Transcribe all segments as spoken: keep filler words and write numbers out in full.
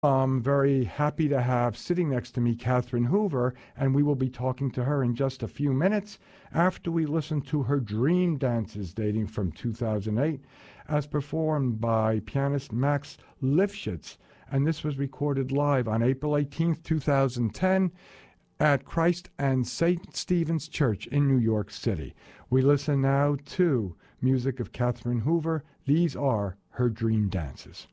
I'm very happy to have sitting next to me Catherine Hoover, and we will be talking to her in just a few minutes after we listen to her dream dances dating from two thousand eight as performed by pianist Max Lifshitz. And this was recorded live on April eighteenth, two thousand ten at Christ and Saint Stephen's Church in New York City. We listen now to music of Catherine Hoover. These are her dream dances.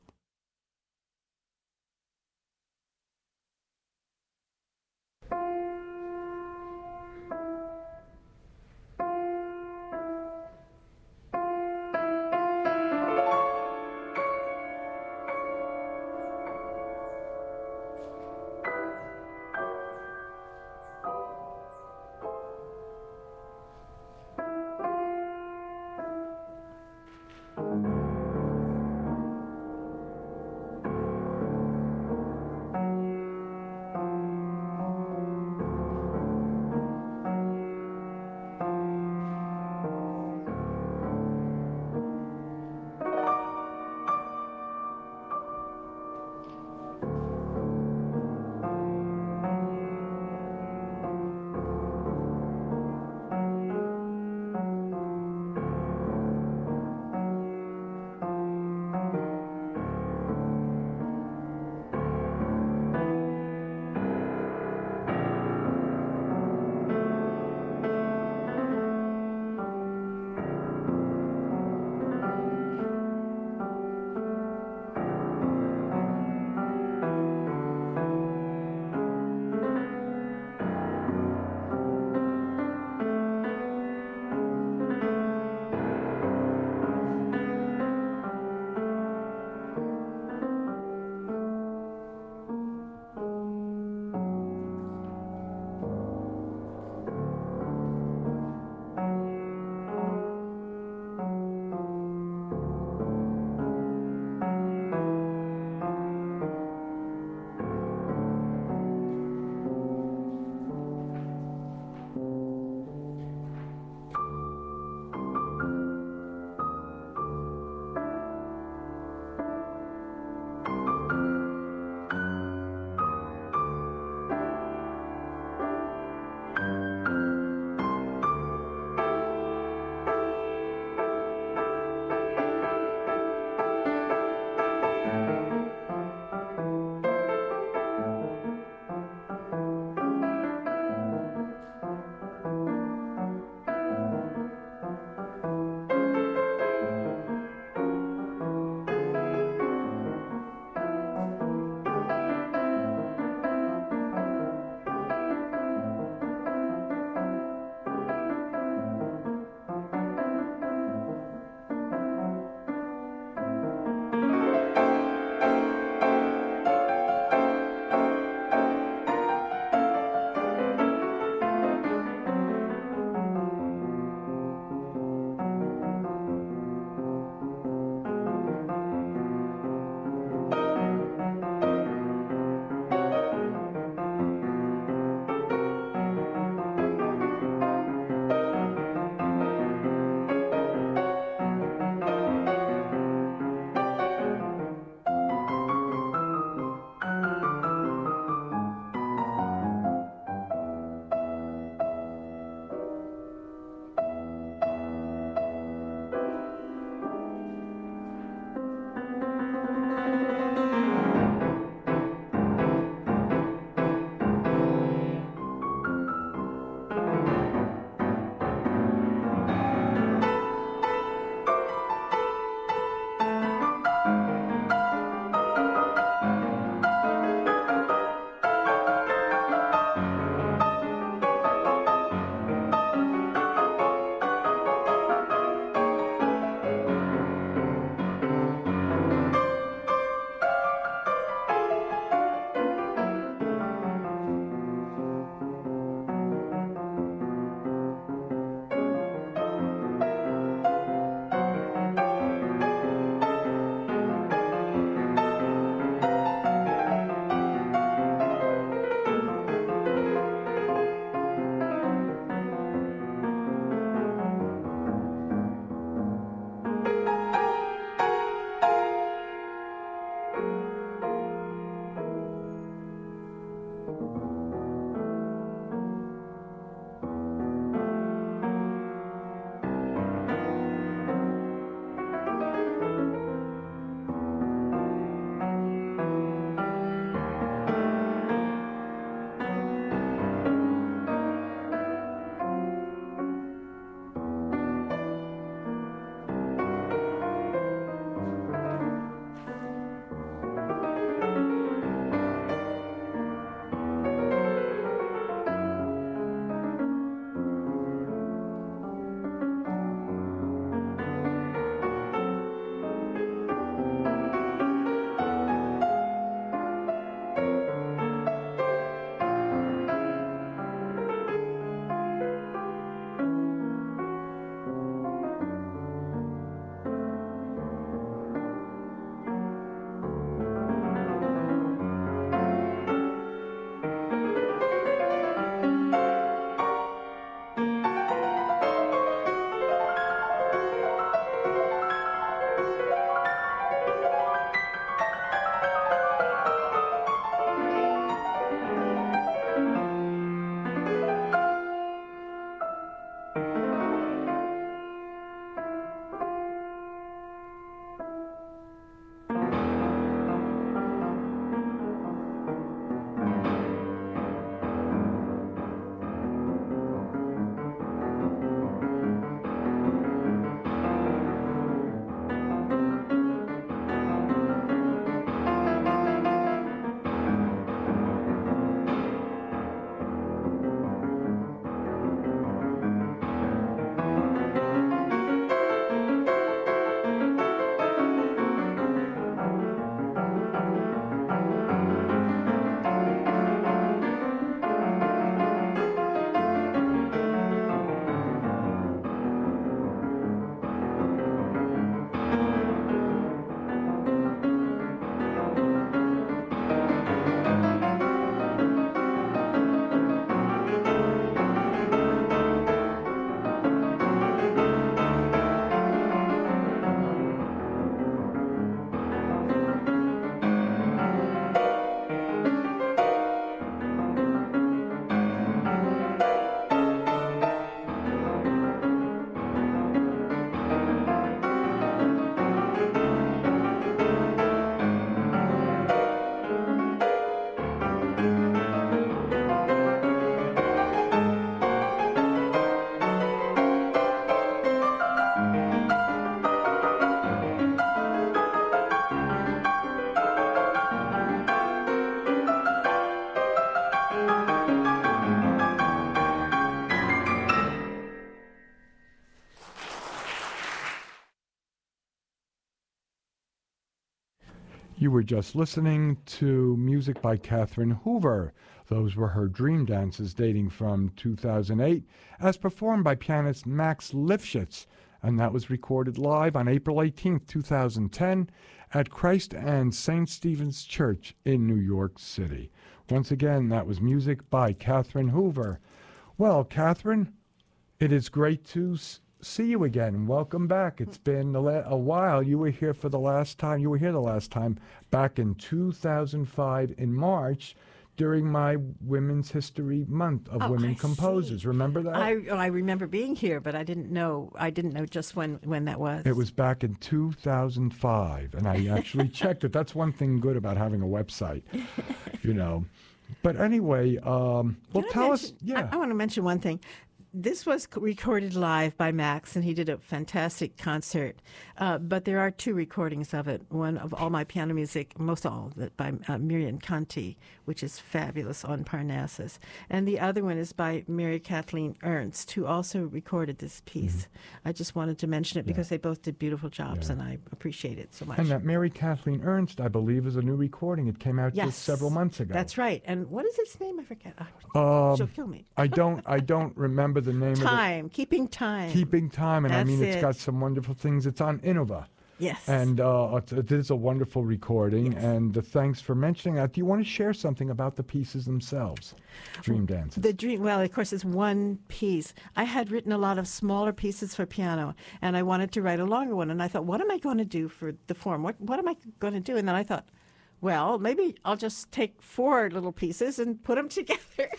You were just listening to music by Catherine Hoover. Those were her dream dances dating from two thousand eight, as performed by pianist Max Lifshitz, and that was recorded live on April eighteenth, two thousand ten, at Christ and Saint Stephen's Church in New York City. Once again, that was music by Catherine Hoover. Well, Catherine, it is great to s- see you again. Welcome back. It's been a, la- a while. You were here for the last time. You were here the last time back in two thousand five in March during my Women's History Month of Oh, Women I Composers. see. Remember that? I oh, I remember being here, but I didn't know I didn't know just when, when that was. It was back in two thousand five, and I actually checked it. That's one thing good about having a website, you know. But anyway, um, well, Can I tell mention- us. Yeah. I, I want to mention one thing. This was c- recorded live by Max, and he did a fantastic concert. Uh, but there are two recordings of it. One of all my piano music, most all of it, by uh, Miriam Conti, which is fabulous, on Parnassus. And the other one is by Mary Kathleen Ernst, who also recorded this piece. Mm-hmm. I just wanted to mention it Yeah. because they both did beautiful jobs, Yeah. and I appreciate it so much. And that Mary Kathleen Ernst, I believe, is a new recording. It came out Yes, just several months ago. That's right. And what is its name? I forget. Um, She'll kill me. I don't. I don't remember the name Time, keeping time. of it. Keeping Time, and I That's mean, it's it. got some wonderful things. It's on Innova, Yes. and uh, it it is a wonderful recording. Yes. And uh, thanks for mentioning that. Do you want to share something about the pieces themselves, Dream Dances? The dream, well, of course, it's one piece. I had written a lot of smaller pieces for piano, and I wanted to write a longer one. And I thought, what am I going to do for the form? What What am I going to do? And then I thought, well, maybe I'll just take four little pieces and put them together.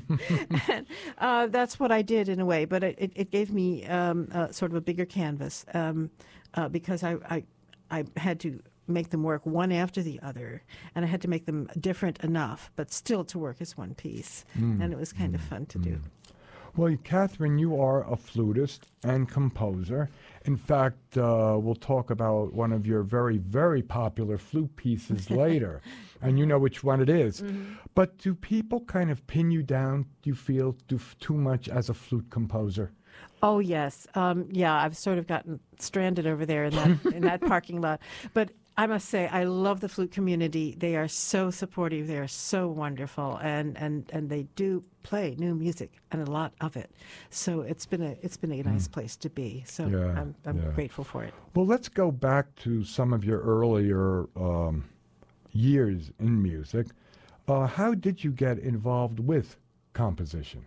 and uh, that's what I did in a way. But it, it gave me um, uh, sort of a bigger canvas um, uh, because I, I I had to make them work one after the other, and I had to make them different enough, but still to work as one piece. Mm. And it was kind of fun to do. Well, Catherine, you are a flutist and composer. In fact, uh, we'll talk about one of your very, very popular flute pieces later, and you know which one it is. Mm-hmm. But do people kind of pin you down, do you feel, do f- too much as a flute composer? Oh yes, um, yeah. I've sort of gotten stranded over there in that in that parking lot. But I must say, I love the flute community. They are so supportive. They are so wonderful, and, and, and they do play new music and a lot of it. So it's been a it's been a nice place to be. So Yeah, I'm I'm yeah. grateful for it. Well, let's go back to some of your earlier um, years in music. Uh, how did you get involved with composition?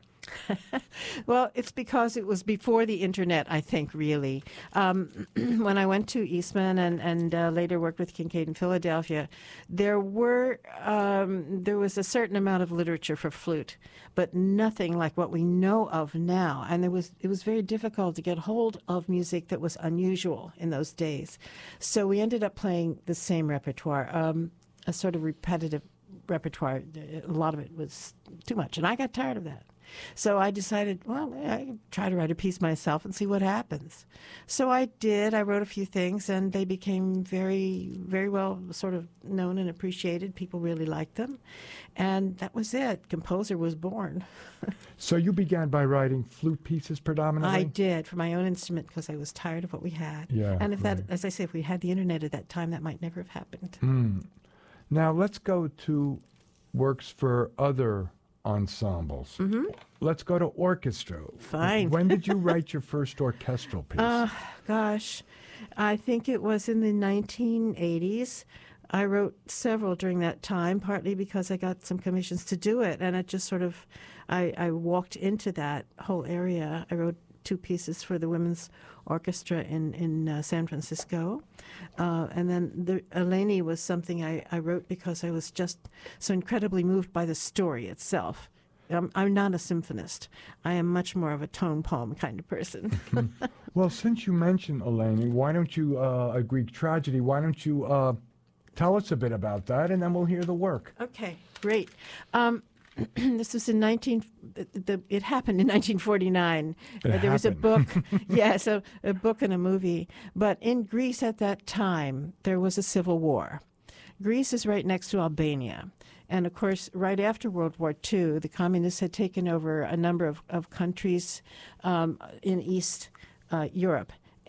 Well, it's because it was before the internet, I think, really. Um, when I went to Eastman and, and uh, later worked with Kincaid in Philadelphia, there were um, there was a certain amount of literature for flute, but nothing like what we know of now. And there was it was very difficult to get hold of music that was unusual in those days. So we ended up playing the same repertoire, um, a sort of repetitive repertoire. A lot of it was too much, and I got tired of that. So I decided, well, I could try to write a piece myself and see what happens. So I did. I wrote a few things, and they became very, very well sort of known and appreciated. People really liked them. And that was it. Composer was born. So you began by writing flute pieces predominantly? I did for my own instrument because I was tired of what we had. Yeah, and if right. that, as I say, if we had the internet at that time, that might never have happened. Mm. Now let's go to works for other ensembles. Mm-hmm. Let's go to orchestra. Fine. When did you write your first orchestral piece? Uh, gosh, I think it was in the nineteen eighties. I wrote several during that time, partly because I got some commissions to do it, and it just sort of, I, I walked into that whole area. I wrote two pieces for the Women's Orchestra in, in uh, San Francisco. Uh, and then the Eleni was something I, I wrote because I was just so incredibly moved by the story itself. I'm, I'm not a symphonist. I am much more of a tone poem kind of person. Well, since you mentioned Eleni, why don't you, uh, a Greek tragedy, why don't you uh, tell us a bit about that, and then we'll hear the work. Okay, great. Um, this was in nineteen. The, the, it happened in nineteen forty-nine. It Uh, there was a book, happened. yes, a, a book and a movie. But in Greece at that time, there was a civil war. Greece is right next to Albania. And of course, right after World War Two, the communists had taken over a number of, of countries um, in East uh, Europe. And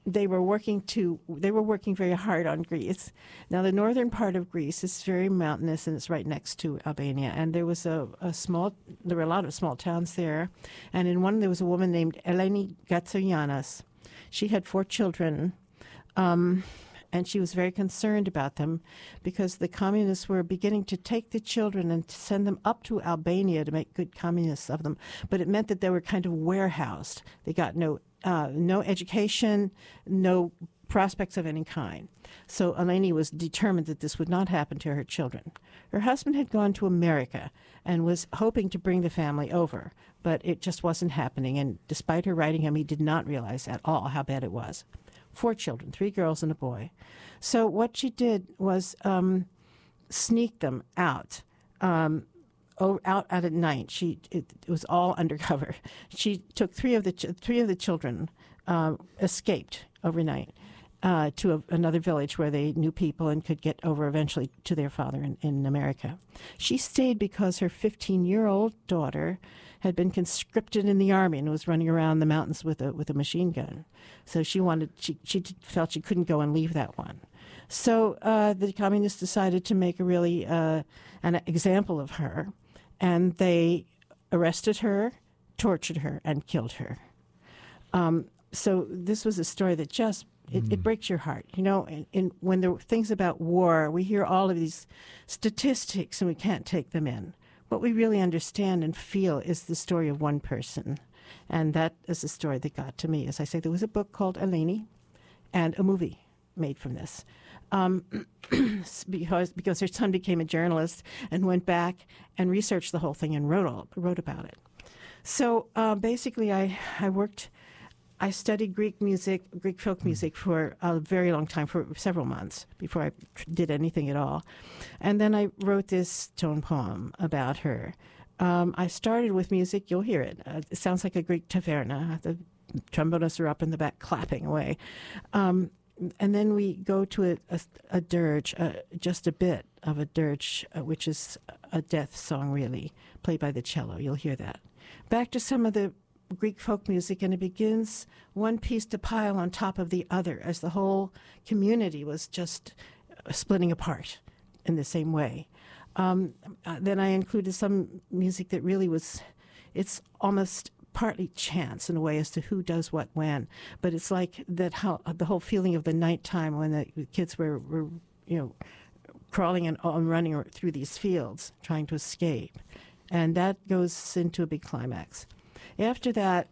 they were working to they were working very hard on Greece. Now the northern part of Greece is very mountainous and it's right next to Albania. And there was a, a small there were a lot of small towns there, and in one there was a woman named Eleni Gatsogiannis. She had four children, um, and she was very concerned about them because the communists were beginning to take the children and to send them up to Albania to make good communists of them. But it meant that they were kind of warehoused. They got no uh, no education, no prospects of any kind. So Eleni was determined that this would not happen to her children. Her husband had gone to America and was hoping to bring the family over, but it just wasn't happening. And despite her writing him, he did not realize at all how bad it was. Four children, three girls and a boy. So what she did was um, sneak them out, um, oh, out out at night. She it, it was all undercover. She took three of the ch- three of the children, uh, escaped overnight uh, to a, another village where they knew people and could get over eventually to their father in, in America. She stayed because her fifteen-year-old daughter had been conscripted in the army and was running around the mountains with a with a machine gun. So she wanted she she felt she couldn't go and leave that one. So uh, the communists decided to make a really uh, an example of her, and they arrested her, tortured her, and killed her. Um, so this was a story that just it, mm. it breaks your heart. You know, in, in, when there are things about war, we hear all of these statistics and we can't take them in. What we really understand and feel is the story of one person. And that is the story that got to me. As I say, there was a book called Eleni and a movie made from this. Um, because because her son became a journalist and went back and researched the whole thing and wrote all, wrote about it. So uh, basically I, I worked, I studied Greek music, Greek folk music for a very long time, for several months before I did anything at all. And then I wrote this tone poem about her. Um, I started with music, you'll hear it. Uh, it sounds like a Greek taverna. The trombonists are up in the back clapping away. Um, and then we go to a, a, a dirge, uh, just a bit of a dirge, uh, which is a death song, really, played by the cello. You'll hear that. Back to some of the Greek folk music, and it begins one piece to pile on top of the other as the whole community was just splitting apart in the same way. Um, uh, then I included some music that really was, it's almost partly chance in a way as to who does what when, but it's like that how the whole feeling of the nighttime when the kids were, were you know, crawling and, and running through these fields trying to escape. And that goes into a big climax. After that,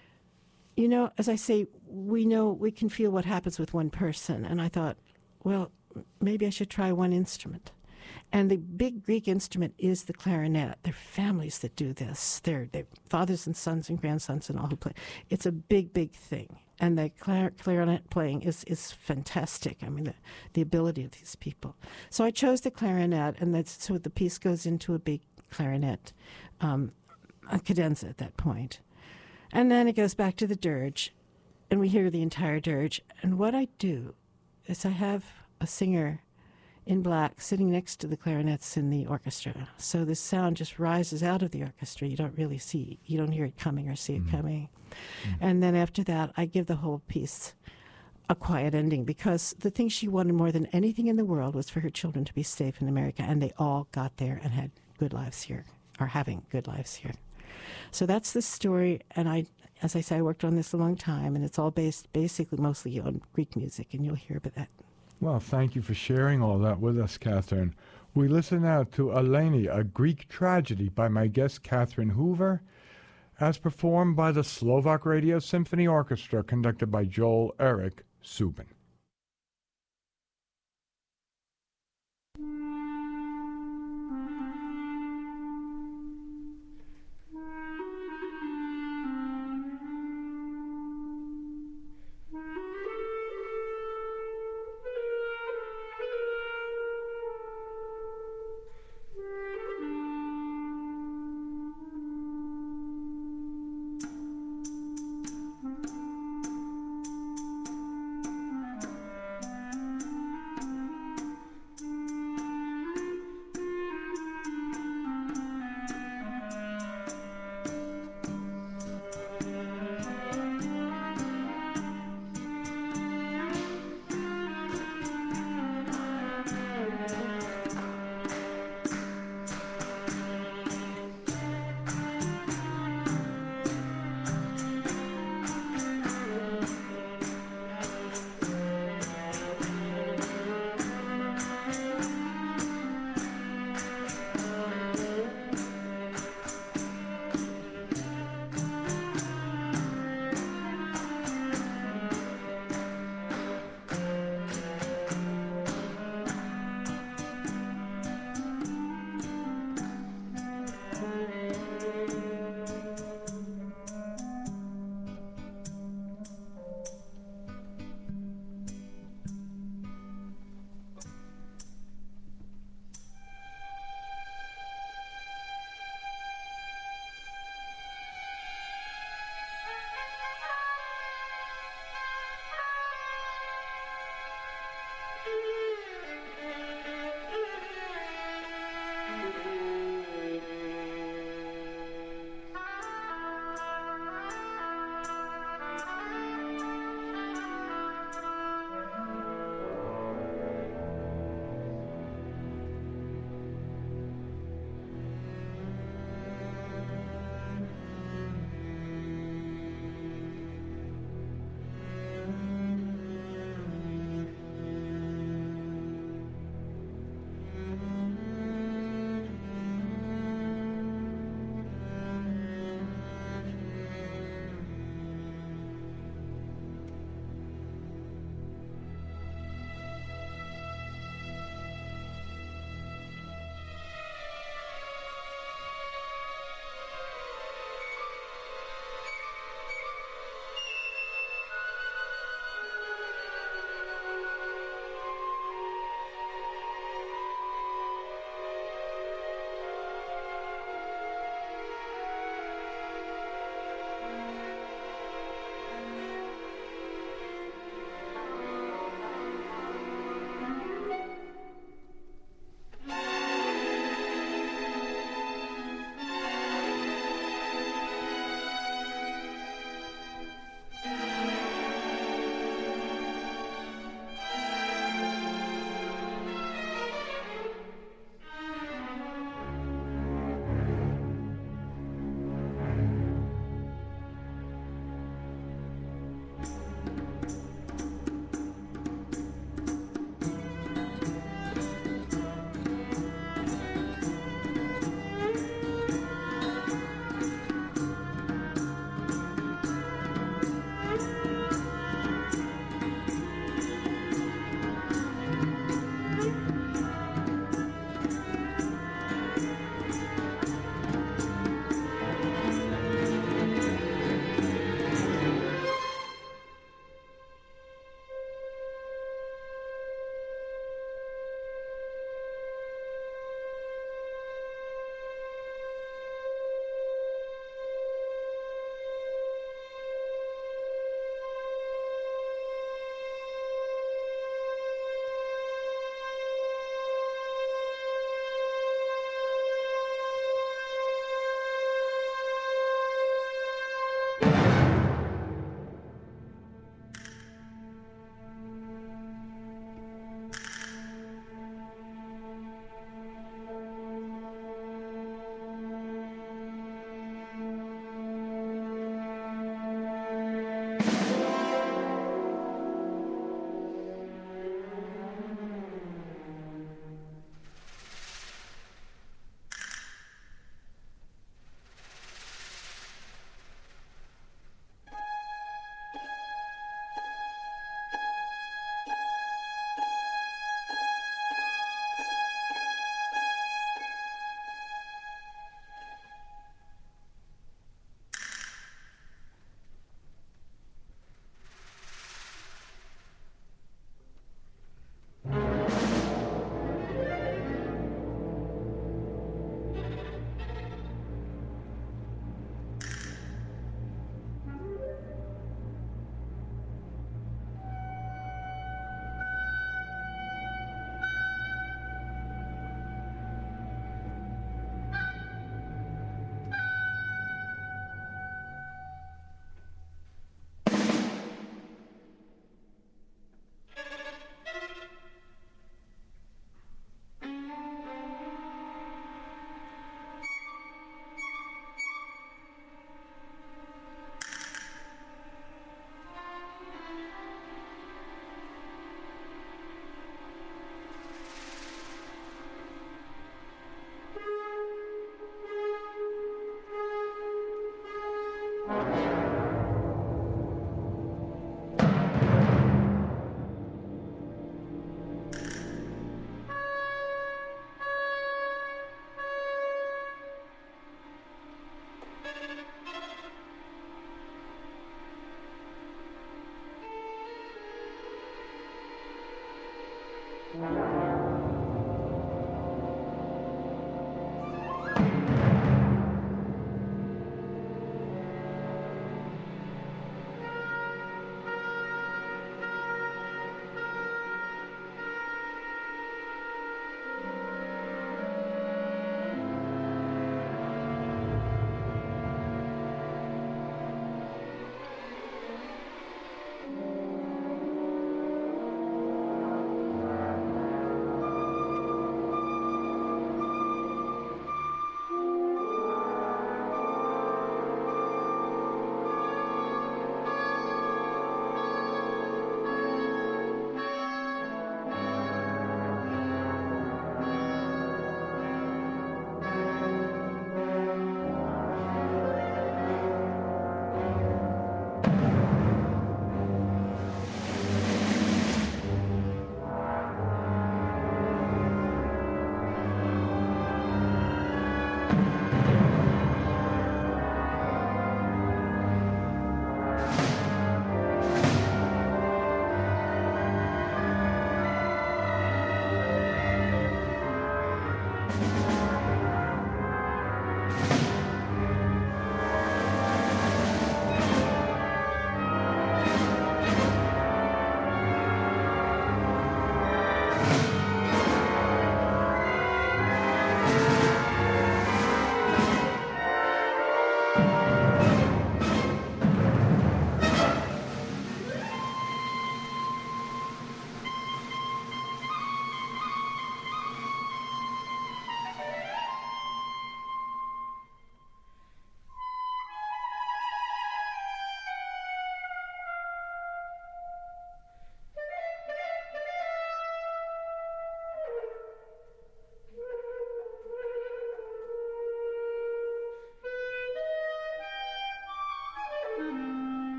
you know, as I say, we know we can feel what happens with one person. And I thought, well, maybe I should try one instrument. And the big Greek instrument is the clarinet. There are families that do this. They're, they're fathers and sons and grandsons and all who play. It's a big, big thing. And the clar- clarinet playing is, is fantastic. I mean, the, the ability of these people. So I chose the clarinet, and that's, so the piece goes into a big clarinet um, a cadenza at that point. And then it goes back to the dirge, and we hear the entire dirge. And what I do is I have a singer in black sitting next to the clarinets in the orchestra. So the sound just rises out of the orchestra. You don't really see, you don't hear it coming or see it mm. coming. Mm. And then after that, I give the whole piece a quiet ending, because the thing she wanted more than anything in the world was for her children to be safe in America, and they all got there and had good lives here, or having good lives here. So that's the story, and I, as I say, I worked on this a long time, and it's all based basically mostly on Greek music, and you'll hear about that. Well, thank you for sharing all that with us, Catherine. We listen now to Eleni, a Greek tragedy by my guest, Catherine Hoover, as performed by the Slovak Radio Symphony Orchestra, conducted by Joel Eric Subin.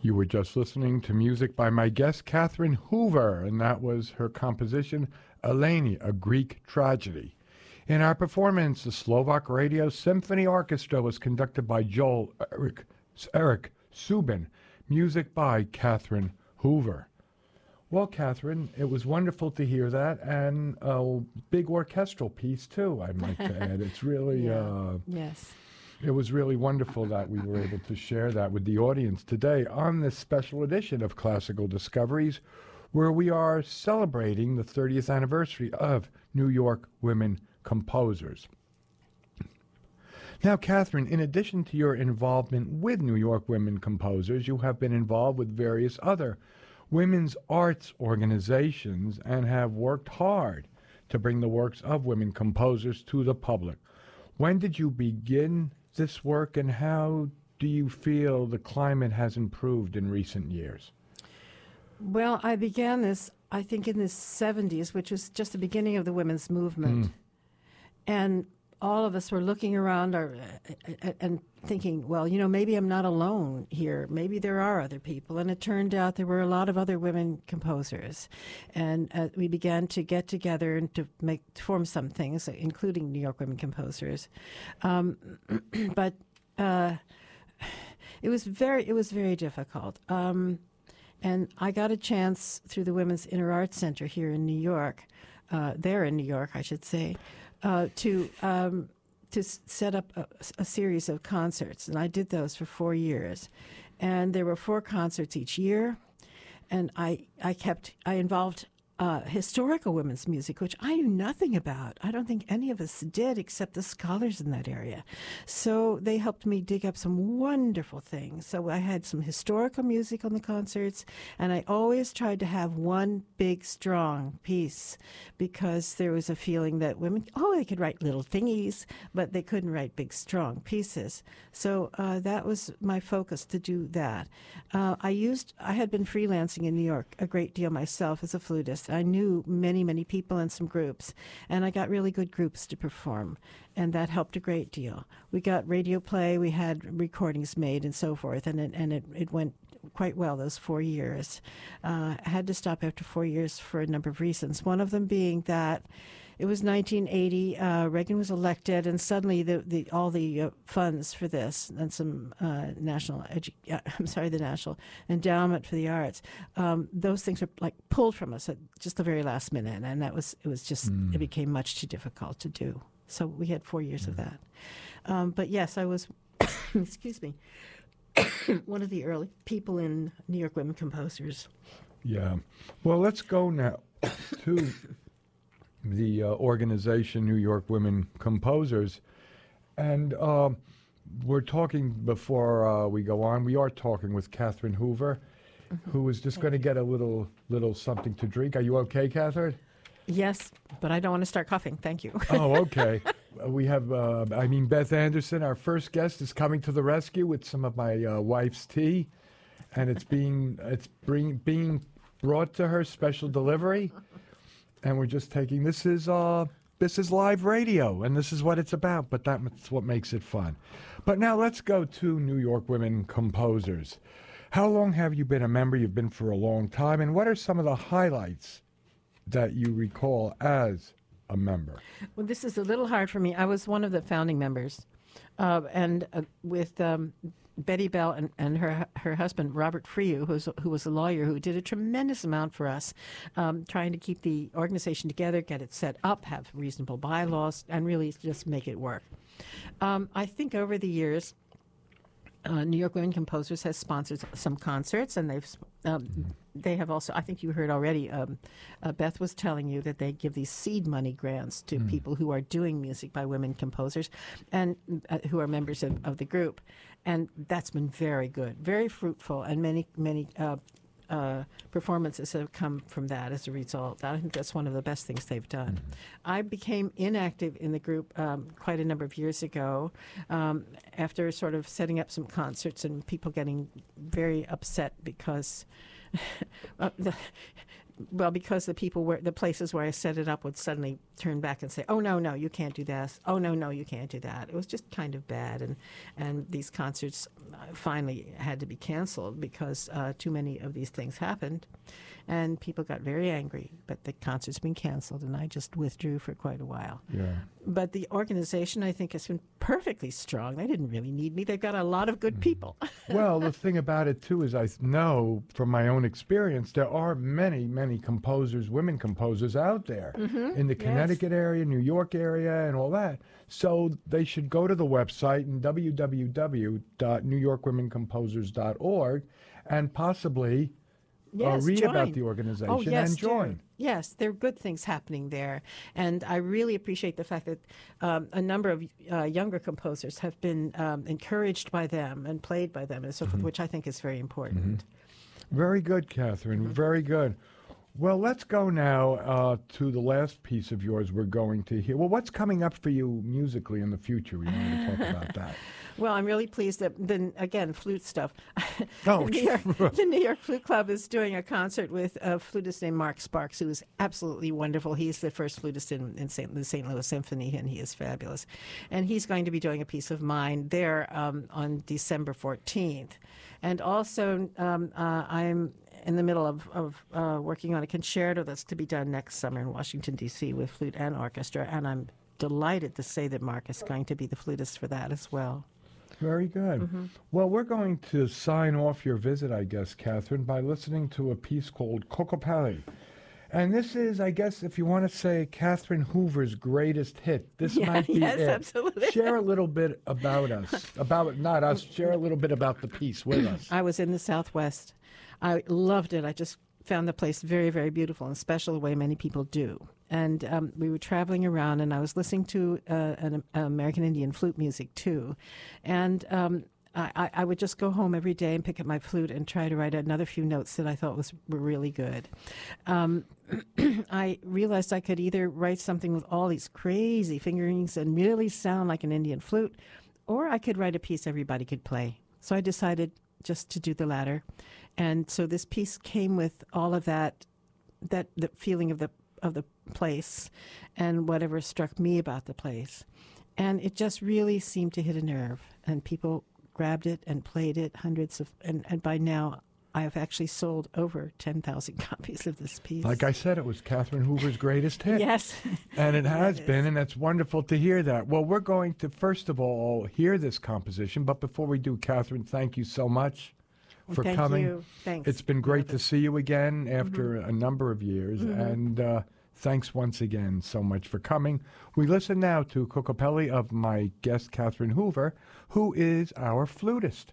You were just listening to music by my guest, Catherine Hoover, and that was her composition, Eleni, a Greek Tragedy. In our performance, the Slovak Radio Symphony Orchestra was conducted by Joel Eric, Eric Subin, music by Catherine Hoover. Well, Catherine, it was wonderful to hear that, and a big orchestral piece, too, I'd like to add. It's really... Yeah. Uh, yes. It was really wonderful that we were able to share that with the audience today on this special edition of Classical Discoveries, where we are celebrating the thirtieth anniversary of New York Women Composers. Now, Catherine, in addition to your involvement with New York Women Composers, you have been involved with various other women's arts organizations and have worked hard to bring the works of women composers to the public. When did you begin this work, and how do you feel the climate has improved in recent years? Well, I began this, I think, in the seventies, which was just the beginning of the women's movement. Mm. And all of us were looking around our, uh, and thinking, well, you know, maybe I'm not alone here. Maybe there are other people. And it turned out there were a lot of other women composers. And uh, we began to get together and to make to form some things, including New York Women Composers. Um, but uh, it was very, it was very difficult. Um, and I got a chance through the Women's Inner Arts Center here in New York, uh, there in New York, I should say, uh, to... Um, to s- set up a, a series of concerts, and I did those for four years. And there were four concerts each year, and I, I kept, I involved uh, historical women's music, which I knew nothing about. I don't think any of us did except the scholars in that area. So they helped me dig up some wonderful things. So I had some historical music on the concerts, and I always tried to have one big, strong piece, because there was a feeling that women, oh, they could write little thingies, but they couldn't write big, strong pieces. So uh, that was my focus, to do that. Uh, I used, I had been freelancing in New York a great deal myself as a flutist. I knew many, many people in some groups, and I got really good groups to perform, and that helped a great deal. We got radio play, we had recordings made, and so forth, and it, and it, it went quite well those four years. Uh, I had to stop after four years for a number of reasons, one of them being that it was nineteen eighty, uh, Reagan was elected, and suddenly the, the all the uh, funds for this and some uh, national, edu- uh, I'm sorry, the National Endowment for the Arts, um, those things were like pulled from us at just the very last minute, and that was, it was just, mm. it became much too difficult to do. So we had four years mm. of that. Um, but yes, I was, excuse me, one of the early people in New York Women Composers. Yeah. Well, let's go now to the uh, organization New York Women Composers. And uh, we're talking, before uh, we go on, we are talking with Catherine Hoover, mm-hmm. who is just going to get a little little something to drink. Are you okay, Catherine? Yes, but I don't want to start coughing. Thank you. Oh, okay. We have, uh, I mean, Beth Anderson, our first guest, is coming to the rescue with some of my uh, wife's tea, and it's being it's bring, being brought to her, special delivery. And we're just taking, this is uh, this is live radio, and this is what it's about, but that's what makes it fun. But now let's go to New York Women Composers. How long have you been a member? You've been for a long time. And what are some of the highlights that you recall as a member? Well, this is a little hard for me. I was one of the founding members, uh, and uh, with um, Betty Bell and, and her her husband, Robert Frew, who's, who was a lawyer who did a tremendous amount for us, um, trying to keep the organization together, get it set up, have reasonable bylaws, and really just make it work. Um, I think over the years, uh, New York Women Composers has sponsored some concerts, and they've um, mm-hmm. they have also, I think you heard already, um, uh, Beth was telling you that they give these seed money grants to mm. people who are doing music by women composers and uh, who are members of, of the group. And that's been very good, very fruitful, and many, many uh, uh, performances have come from that as a result. I think that's one of the best things they've done. Mm-hmm. I became inactive in the group um, quite a number of years ago um, after sort of setting up some concerts and people getting very upset because uh, the, well, because the people where the places where I set it up would suddenly turn back and say, "Oh no, no, you can't do this. Oh no, no, you can't do that." It was just kind of bad, and and these concerts uh, finally had to be canceled because uh, too many of these things happened, and people got very angry. But the concert's been canceled, and I just withdrew for quite a while. Yeah. But the organization, I think, has been perfectly strong. They didn't really need me. They've got a lot of good people. Well, the thing about it, too, is I know from my own experience, there are many, many composers, women composers out there Mm-hmm. in the Yes. Connecticut area, New York area, and all that. So they should go to the website and w w w dot new york women composers dot org and possibly Yes, uh, read join. about the organization Oh, yes, and join. do. Yes, there are good things happening there. And I really appreciate the fact that um, a number of uh, younger composers have been um, encouraged by them and played by them and so forth, which I think is very important. Very good, Catherine. Very good. Well, let's go now uh, to the last piece of yours we're going to hear. Well, what's coming up for you musically in the future? We wanted to talk about that. Well, I'm really pleased that, then again, flute stuff. Oh, the, New York, the New York Flute Club is doing a concert with a flutist named Mark Sparks, who is absolutely wonderful. He's the first flutist in, in Saint the Saint Louis Symphony, and he is fabulous. And he's going to be doing a piece of mine there um, on December fourteenth. And also, um, uh, I'm in the middle of, of uh, working on a concerto that's to be done next summer in Washington, D C with flute and orchestra, and I'm delighted to say that Mark is going to be the flutist for that as well. Very good. Mm-hmm. Well, we're going to sign off your visit, I guess, Catherine, by listening to a piece called Kokopelli. And this is, I guess, if you want to say Catherine Hoover's greatest hit, this Yeah, might be yes, it. absolutely. Share a little bit about us, about not us, share a little bit about the piece with us. I was in the Southwest. I loved it. I just found the place very, very beautiful and special the way many people do. And um, we were traveling around, and I was listening to uh, an uh, American Indian flute music, too. And um, I, I would just go home every day and pick up my flute and try to write another few notes that I thought was were really good. Um, I realized I could either write something with all these crazy fingerings and really sound like an Indian flute, or I could write a piece everybody could play. So I decided just to do the latter. And so this piece came with all of that, that the feeling of the of the place and whatever struck me about the place. And it just really seemed to hit a nerve. And people grabbed it and played it, hundreds of, and, and by now I have actually sold over ten thousand copies of this piece. Like I said, it was Catherine Hoover's greatest hit. Yes. And it has It been, is. and it's wonderful to hear that. Well, we're going to, first of all, hear this composition. But before we do, Catherine, thank you so much for Thank coming. you. Thanks. It's been great to Elizabeth. see you again after a number of years. And uh, thanks once again so much for coming. We listen now to Kokopelli of my guest, Catherine Hoover, who is our flutist.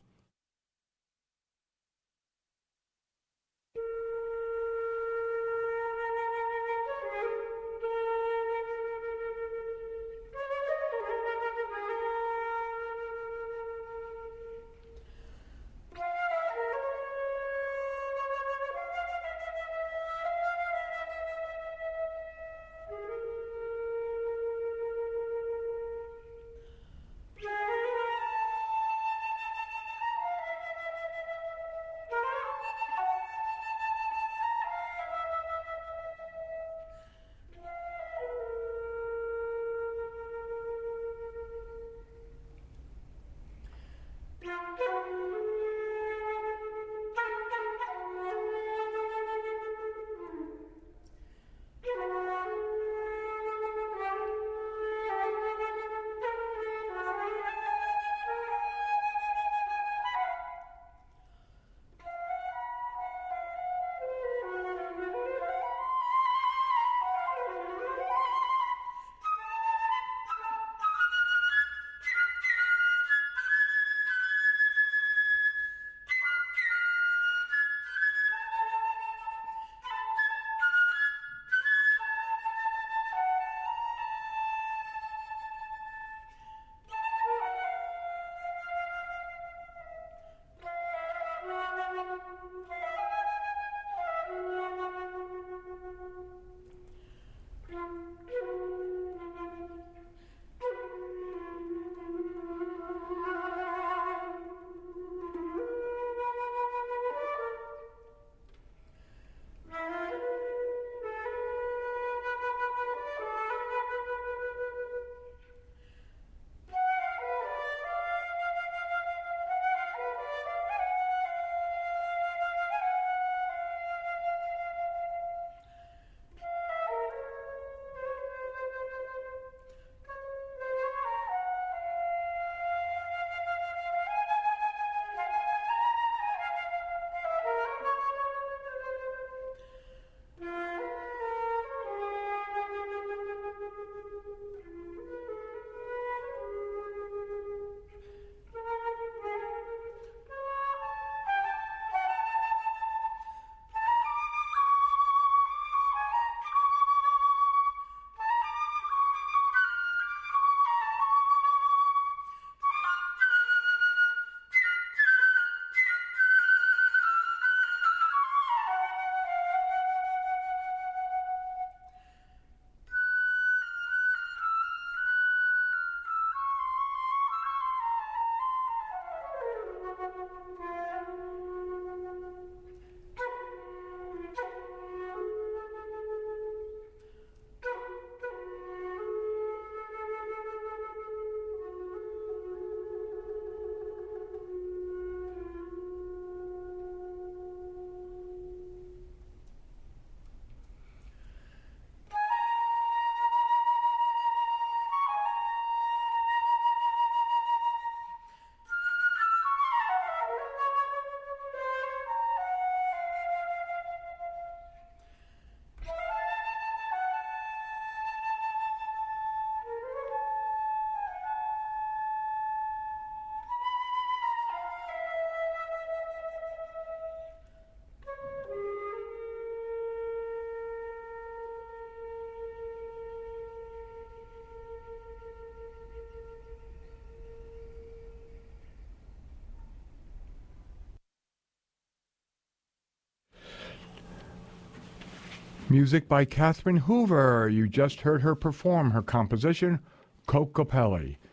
Music by Catherine Hoover. You just heard her perform her composition, Kokopelli.